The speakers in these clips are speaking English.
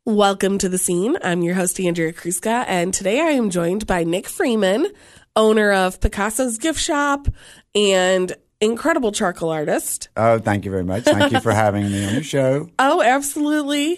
Welcome to The Scene. I'm your host, Andrea Kruska, and today I am joined by Nick Freeman, owner of Picasso's Gift Shop and incredible charcoal artist. Oh, thank you very much. Thank you for having me on your show. Oh, absolutely.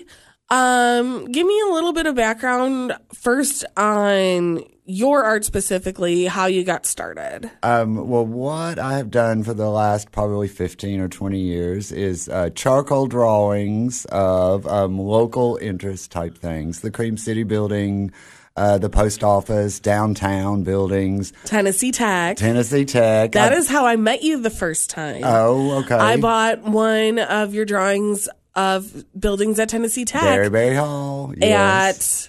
Give me a little bit of background first on your art specifically, how you got started. Well, what I have done for the last probably 15 or 20 years is charcoal drawings of local interest type things. The Cream City building, the post office, downtown buildings. Tennessee Tech. That is how I met you the first time. Oh, okay. I bought one of your drawings of buildings at Tennessee Tech. Berryberry Hall. Yes.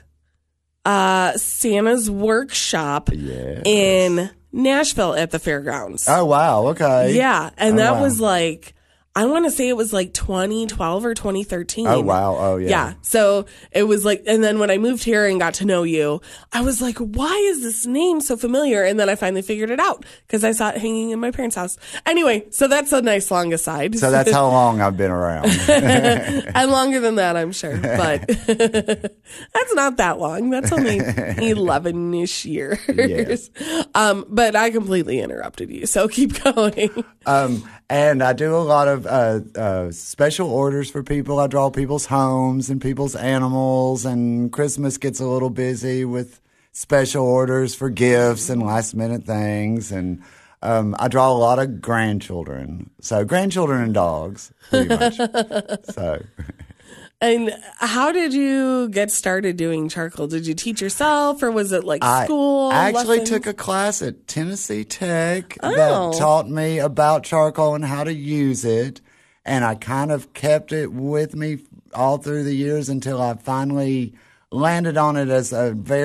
At Santa's Workshop in Nashville at the fairgrounds. Oh, wow. Okay. Yeah. And that was like, I want to say it was like 2012 or 2013. Oh, wow. Oh, yeah. Yeah. So it was like, and then when I moved here and got to know you, I was like, why is this name so familiar? And then I finally figured it out because I saw it hanging in my parents' house. Anyway, so that's a nice long aside. So that's how long I've been around. And longer than that, I'm sure. But that's not that long. That's only 11-ish years. Yes. But I completely interrupted you. So keep going. And I do a lot of special orders for people. I draw people's homes and people's animals, and Christmas gets a little busy with special orders for gifts and last-minute things. And I draw a lot of grandchildren. So grandchildren and dogs, pretty much. So... And how did you get started doing charcoal? Did you teach yourself, or was it like school? I actually lessons? took a class at Tennessee Tech that taught me about charcoal and how to use it. And I kind of kept it with me all through the years until I finally landed on it as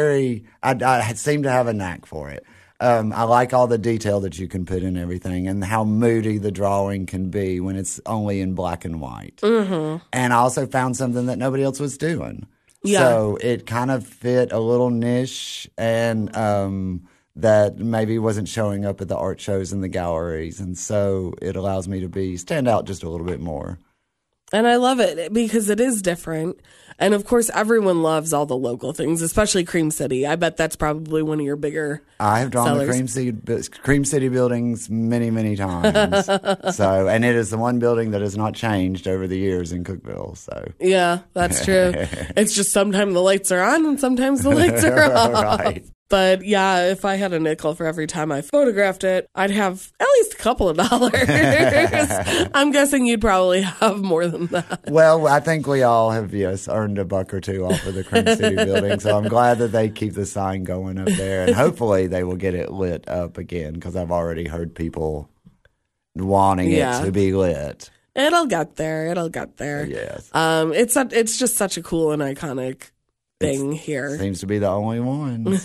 I seem to have a knack for it. I like all the detail that you can put in everything and how moody the drawing can be when it's only in black and white. Mm-hmm. And I also found something that nobody else was doing. Yeah. So it kind of fit a little niche and that maybe wasn't showing up at the art shows and the galleries. And so it allows me to stand out just a little bit more. And I love it because it is different. And of course, everyone loves all the local things, especially Cream City. I bet that's probably one of your bigger I have drawn sellers. the Cream City buildings many, many times. And it is the one building that has not changed over the years in Cookeville. So yeah, that's true. It's just sometimes the lights are on and sometimes the lights are off. Right. But yeah, if I had a nickel for every time I photographed it, I'd have at least a couple of dollars. I'm guessing you'd probably have more than that. Well, I think we all have, earned a buck or two off of the Cream City building. So I'm glad that they keep the sign going up there. And hopefully they will get it lit up again because I've already heard people wanting it to be lit. It'll get there. Yes. It's just such a cool and iconic thing here. Seems to be the only one.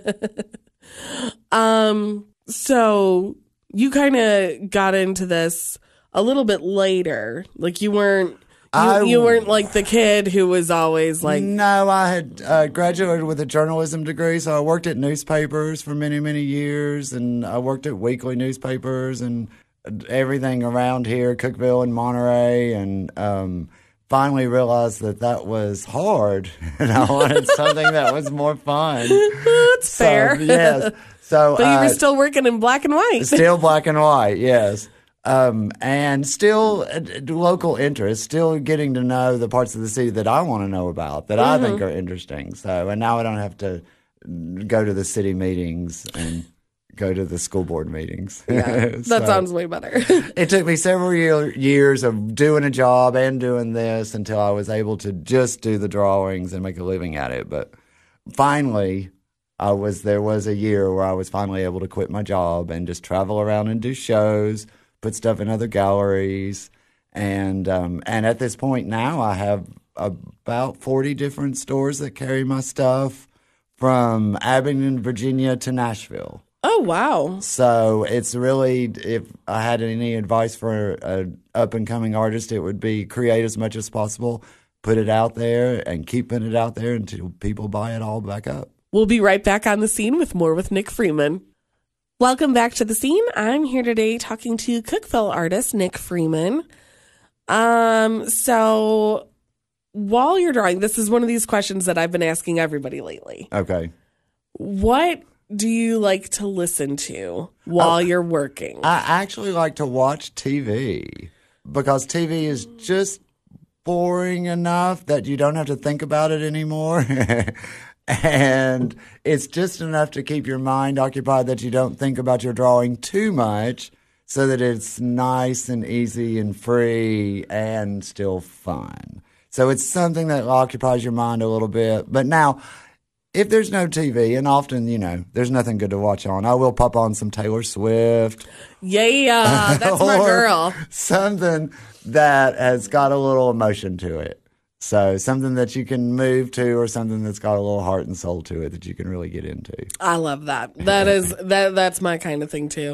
So, so you kind of got into this a little bit later. Like you weren't like the kid who was always like. No, I had graduated with a journalism degree, so I worked at newspapers for many, many years, and I worked at weekly newspapers and everything around here, Cookeville and Monterey, and finally realized that was hard, and I wanted something that was more fun. That's fair. Yes. So, but you were still working in black and white. Still black and white, yes. And still local interest, still getting to know the parts of the city that I want to know about, that I think are interesting. So, and now I don't have to go to the city meetings and go to the school board meetings. Yeah, that sounds way better. It took me several years of doing a job and doing this until I was able to just do the drawings and make a living at it. But finally, there was a year where I was finally able to quit my job and just travel around and do shows, put stuff in other galleries. And at this point now, I have about 40 different stores that carry my stuff from Abingdon, Virginia to Nashville. Oh, wow. So it's really, if I had any advice for an up-and-coming artist, it would be create as much as possible, put it out there, and keep putting it out there until people buy it all back up. We'll be right back on The Scene with more with Nick Freeman. Welcome back to The Scene. I'm here today talking to Cookeville artist Nick Freeman. So while you're drawing, this is one of these questions that I've been asking everybody lately. Okay. What do you like to listen to while you're working? I actually like to watch TV because TV is just boring enough that you don't have to think about it anymore. And it's just enough to keep your mind occupied that you don't think about your drawing too much, so that it's nice and easy and free and still fun. So it's something that occupies your mind a little bit. But now, if there's no TV, and often, there's nothing good to watch on, I will pop on some Taylor Swift. Yeah, that's my girl. Something that has got a little emotion to it. So something that you can move to, or something that's got a little heart and soul to it that you can really get into. I love that. That's my kind of thing too.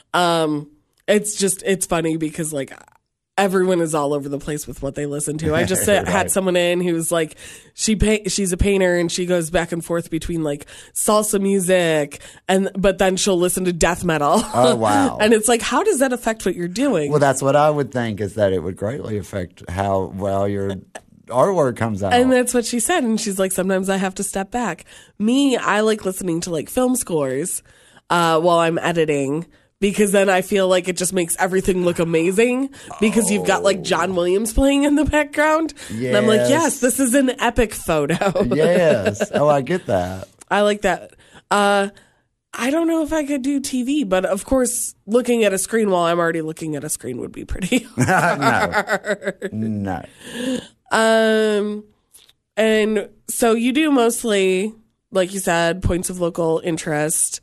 It's funny because like everyone is all over the place with what they listen to. I just Right. had someone in who's like, she's a painter and she goes back and forth between like salsa music but then she'll listen to death metal. Oh, wow. And it's like, how does that affect what you're doing? Well, that's what I would think, is that it would greatly affect how well your artwork comes out. And that's what she said. And she's like, sometimes I have to step back. Me, I like listening to like film scores while I'm editing, because then I feel like it just makes everything look amazing because you've got like John Williams playing in the background. Yes. And I'm like, yes, this is an epic photo. Yes. Oh, I get that. I like that. I don't know if I could do TV, but of course, looking at a screen while I'm already looking at a screen would be pretty hard. No. And so you do mostly, like you said, points of local interest,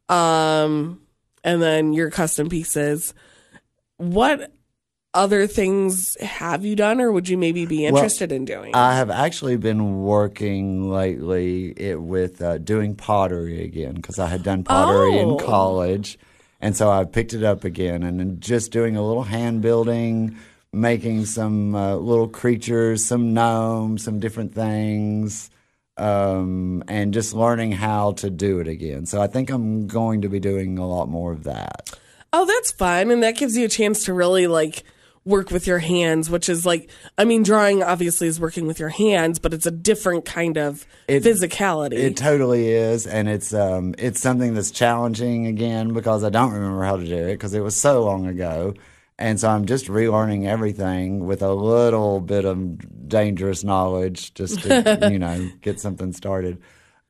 and then your custom pieces. What other things have you done, or would you maybe be interested in doing? I have actually been working lately with doing pottery again, because I had done pottery in college, and so I picked it up again, and then just doing a little hand building, making some little creatures, some gnomes, some different things, and just learning how to do it again. So I think I'm going to be doing a lot more of that. Oh, that's fun. And that gives you a chance to really like work with your hands, which is like, I mean, drawing obviously is working with your hands, but it's a different kind of physicality. It totally is. And it's something that's challenging again, because I don't remember how to do it because it was so long ago. And so I'm just relearning everything with a little bit of dangerous knowledge just to, get something started.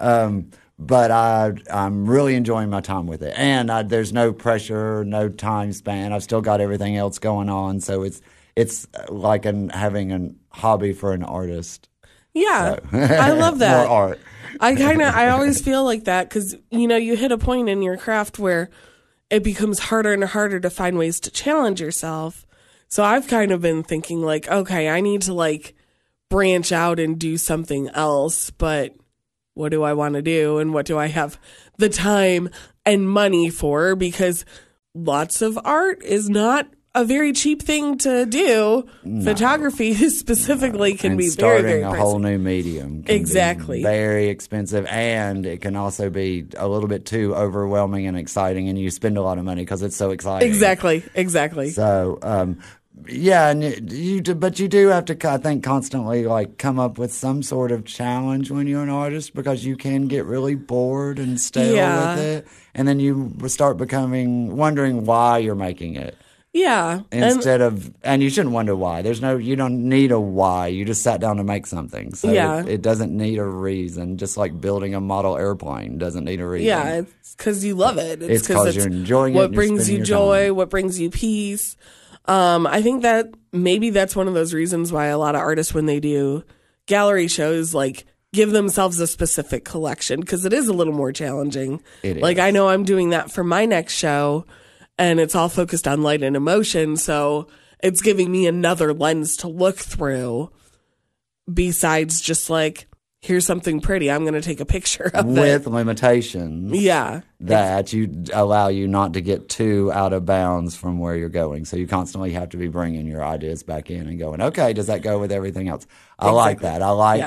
But I'm really enjoying my time with it. And there's no pressure, no time span. I've still got everything else going on. So it's like having a hobby for an artist. Yeah, So. I love that. More art. I always feel like that because, you hit a point in your craft where it becomes harder and harder to find ways to challenge yourself. So I've kind of been thinking like, okay, I need to like branch out and do something else, but what do I want to do? And what do I have the time and money for? Because lots of art is not a very cheap thing to do. No. Photography specifically can be very, very starting a whole new medium can exactly be very expensive, and it can also be a little bit too overwhelming and exciting, and you spend a lot of money because it's so exciting. Exactly. So, yeah, and but you do have to, I think, constantly like come up with some sort of challenge when you're an artist, because you can get really bored and stale with it, and then you start wondering why you're making it. Yeah. And you shouldn't wonder why. You don't need a why. You just sat down to make something. So it doesn't need a reason. Just like building a model airplane doesn't need a reason. Yeah, it's because you love it. It's because you're enjoying it. What brings you joy, what brings you peace. I think that maybe that's one of those reasons why a lot of artists, when they do gallery shows, like give themselves a specific collection, because it is a little more challenging. It is. Like I know I'm doing that for my next show, and it's all focused on light and emotion. So it's giving me another lens to look through besides just like, here's something pretty, I'm going to take a picture of it. With limitations. Yeah. That allow you not to get too out of bounds from where you're going. So you constantly have to be bringing your ideas back in and going, okay, does that go with everything else? I like that.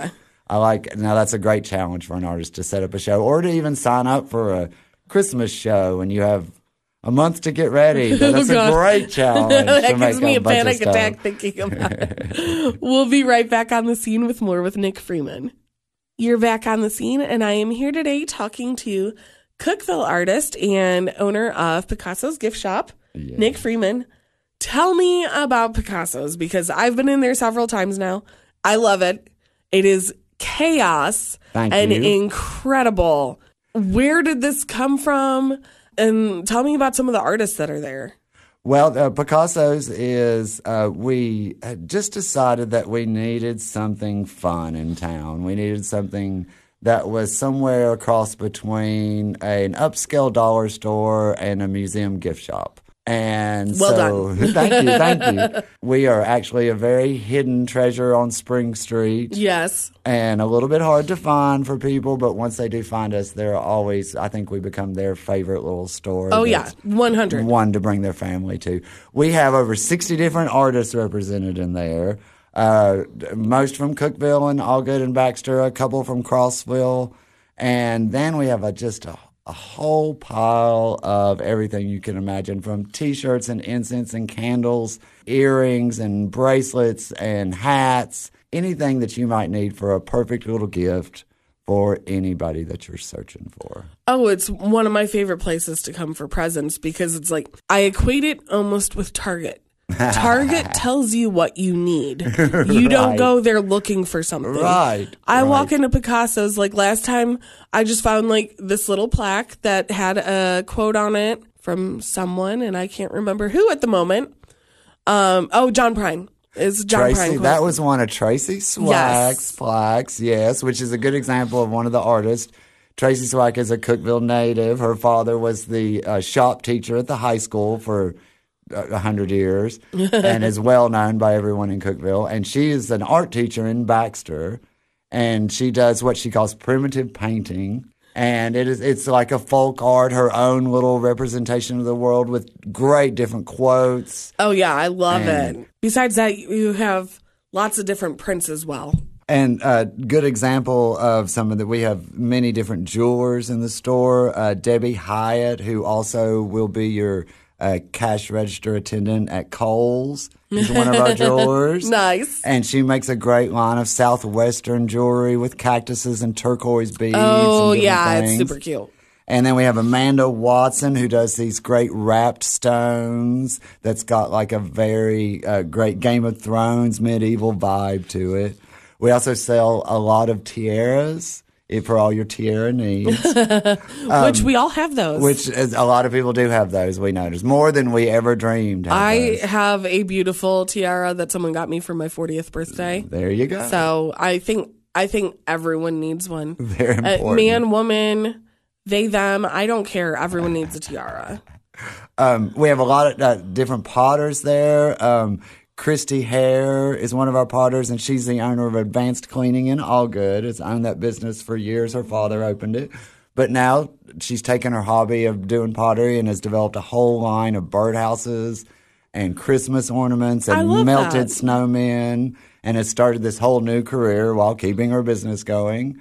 Now that's a great challenge for an artist to set up a show, or to even sign up for a Christmas show, and you have a month to get ready. That's a great challenge. That to gives make me a bunch of panic stuff. attack thinking about it. We'll be right back on the scene with more with Nick Freeman. You're back on the scene, and I am here today talking to Cookeville artist and owner of Picasso's Gift Shop, Nick Freeman. Tell me about Picasso's, because I've been in there several times now. I love it. It is chaos and incredible. Where did this come from? And tell me about some of the artists that are there. Well, Picasso's is, we had just decided that we needed something fun in town. We needed something that was somewhere across between an upscale dollar store and a museum gift shop. And well done. Thank you. We are actually a very hidden treasure on Spring Street. Yes. And a little bit hard to find for people, but once they do find us, they're always, I think we become their favorite little store. Oh, yeah, 100. One to bring their family to. We have over 60 different artists represented in there. Most from Cookeville and Allgood and Baxter, a couple from Crossville. And then we have just a whole pile of everything you can imagine, from T-shirts and incense and candles, earrings and bracelets and hats, anything that you might need for a perfect little gift for anybody that you're searching for. Oh, it's one of my favorite places to come for presents, because it's like, I equate it almost with Target. Target tells you what you need. You don't go there looking for something. Right. I walk into Picasso's, like last time, I just found like this little plaque that had a quote on it from someone, and I can't remember who at the moment. John Prine. It's John Tracy, Prine. that was one of Tracy Swack's plaques, yes, which is a good example of one of the artists. Tracy Swack is a Cookeville native. Her father was the shop teacher at the high school for 100 years and is well known by everyone in Cookeville. And she is an art teacher in Baxter, and she does what she calls primitive painting. And it's like a folk art, her own little representation of the world with great different quotes. Oh, yeah, I love it. Besides that, you have lots of different prints as well. And a good example of some of that, we have many different jewelers in the store. Debbie Hyatt, who also will be your cash register attendant at Kohl's, is one of our jewelers. Nice. And she makes a great line of Southwestern jewelry with cactuses and turquoise beads. Oh, and yeah, things. it's super cute. And then we have Amanda Watson, who does these great wrapped stones that's got like a very great Game of Thrones medieval vibe to it. We also sell a lot of tiaras for all your tiara needs. Which we all have those. Which is, a lot of people do have those, we noticed. More than we ever dreamed. I have a beautiful tiara that someone got me for my 40th birthday. There you go. So I think everyone needs one. Very important. Man, woman, they, them, I don't care. Everyone needs a tiara. We have a lot of different potters there. Christy Hare is one of our potters, and she's the owner of Advanced Cleaning in Allgood. Has owned that business for years. Her father opened it. But now she's taken her hobby of doing pottery and has developed a whole line of birdhouses and Christmas ornaments and melted snowmen, and has started this whole new career while keeping her business going.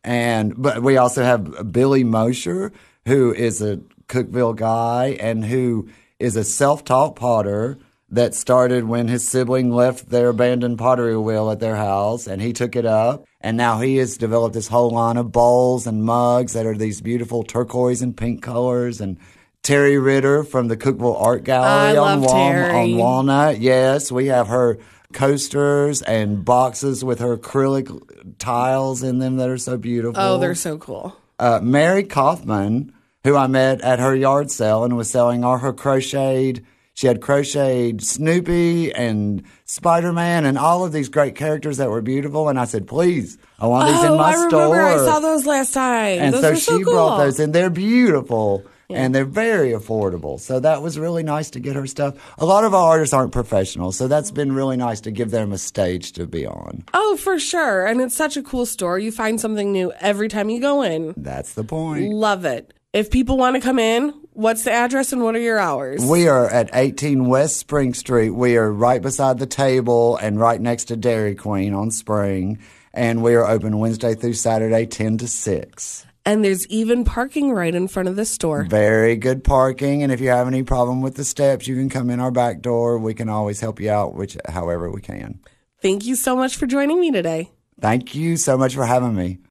But we also have Billy Mosher, who is a Cookeville guy and who is a self-taught potter that started when his sibling left their abandoned pottery wheel at their house, and he took it up. And now he has developed this whole line of bowls and mugs that are these beautiful turquoise and pink colors. And Terry Ritter from the Cookeville Art Gallery on Walnut. Yes, we have her coasters and boxes with her acrylic tiles in them that are so beautiful. Oh, they're so cool. Mary Kaufman, who I met at her yard sale and was selling all her crocheted. She had crocheted Snoopy and Spider-Man and all of these great characters that were beautiful. And I said, please, I want these in my store. I saw those last time. And those so were she cool. brought those in. They're beautiful. Yeah. And they're very affordable. So that was really nice to get her stuff. A lot of our artists aren't professionals, so that's been really nice to give them a stage to be on. Oh, for sure. And it's such a cool store. You find something new every time you go in. That's the point. Love it. If people want to come in, what's the address and what are your hours? We are at 18 West Spring Street. We are right beside the table and right next to Dairy Queen on Spring. And we are open Wednesday through Saturday, 10 to 6. And there's even parking right in front of the store. Very good parking. And if you have any problem with the steps, you can come in our back door. We can always help you out, however we can. Thank you so much for joining me today. Thank you so much for having me.